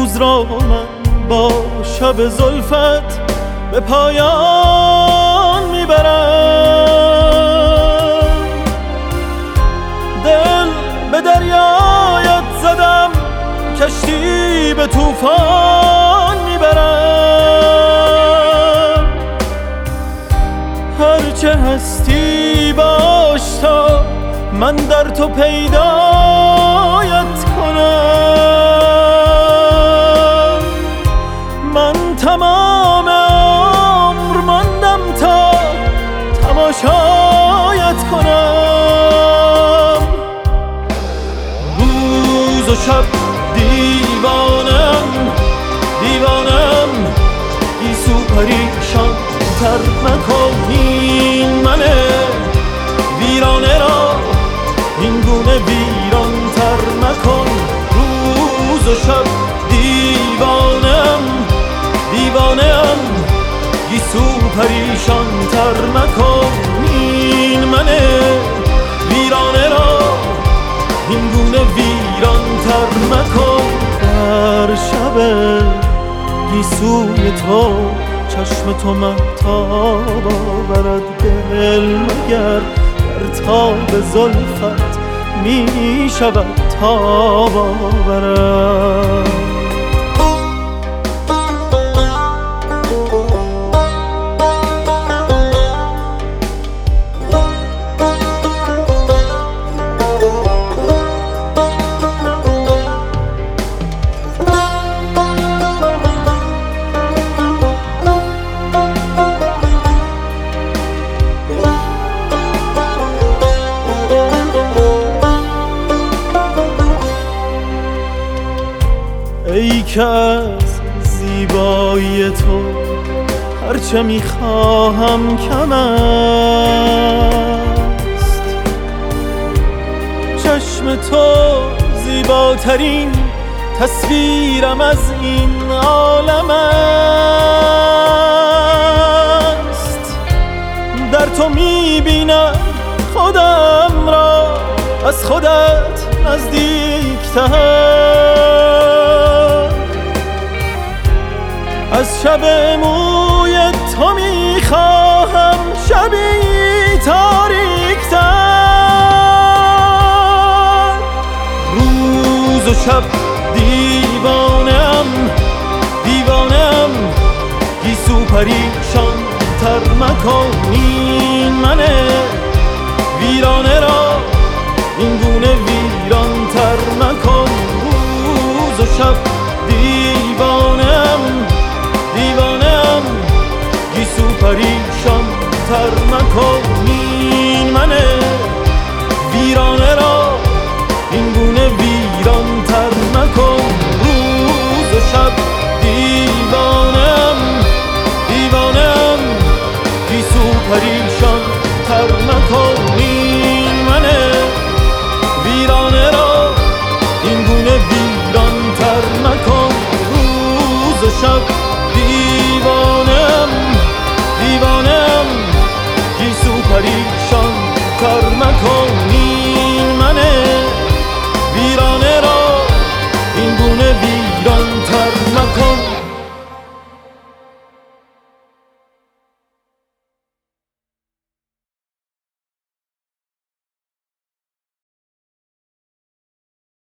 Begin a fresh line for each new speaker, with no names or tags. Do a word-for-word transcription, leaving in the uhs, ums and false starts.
روز را من با شب زلفت به پایان میبرم. دل به دریایت زدم، کشتی به طوفان میبرم. هرچه هستی باش تا من در تو پیدایت کنم. من تمام عمر ماندم تا تماشایت کنم. روز و شب دیوانم دیوانم، گیسو پریشان تر مکن این منه ویرانه را این گونه ویران تر مکن. روز و شب دیوانم دیوانم، گیسو پریشان تر مکن این منه ویرانه را این گونه ویران تر مکن. در شب گیسوی تو چشم تو مهتاب آورد دل، مگر در تاب زلفت می شود تاب آورد. ای که از زیبایی تو هرچه میخواهم کم است. چشم تو زیباترین تصویرم از این عالم است. در تو میبینم خودم را از خودت نزدیکتر. از شب موی تو میخواهم شبی تاریکتر. روز و شب دیوانم دیوانم، گیسو پریشان تر مکن این منه ویرانه را این گونه ویران تر مکن. روز و شب دیوانم دیوانم، گیسو پریشان تر مکن این منه ویرانه را این گونه ویران تر مکن. روز و شب دیوانم دیوانم، گیسو پریشان تر مکن این منه ویرانه را این گونه ویران تر مکن. روز و شب